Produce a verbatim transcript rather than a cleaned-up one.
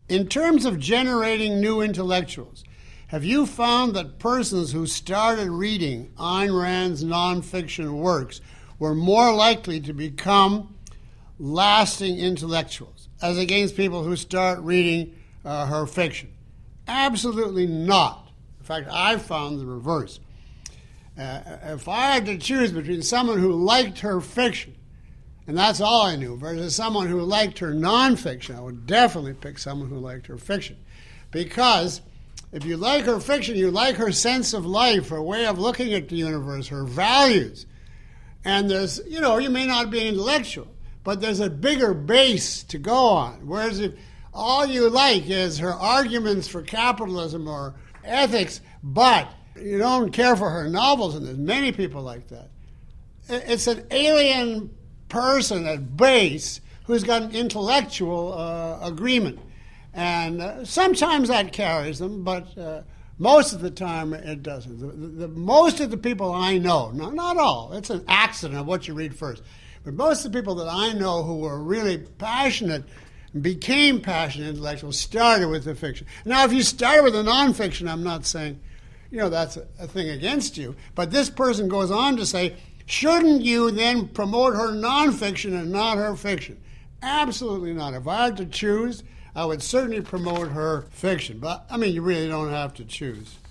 In terms of generating new intellectuals, have you found that persons who started reading Ayn Rand's nonfiction works were more likely to become lasting intellectuals, as against people who start reading uh, her fiction? Absolutely not. In fact, I've found the reverse. Uh, if I had to choose between someone who liked her fiction, and that's all I knew, versus someone who liked her nonfiction, I would definitely pick someone who liked her fiction. Because if you like her fiction, you like her sense of life, her way of looking at the universe, her values. And there's, you know, you may not be intellectual, but there's a bigger base to go on. Whereas if all you like is her arguments for capitalism or ethics, but you don't care for her novels, and there's many people like that, it's an alien person at base who's got an intellectual uh, agreement. And uh, sometimes that carries them, but uh, most of the time it doesn't. The, the, the, most of the people I know, no, not all, it's an accident of what you read first, but most of the people that I know who were really passionate, became passionate intellectuals, started with the fiction. Now, if you start with a nonfiction, I'm not saying, you know, that's a, a thing against you, but this person goes on to say, shouldn't you then promote her nonfiction and not her fiction? Absolutely not. If I had to choose, I would certainly promote her fiction. But, I mean, you really don't have to choose.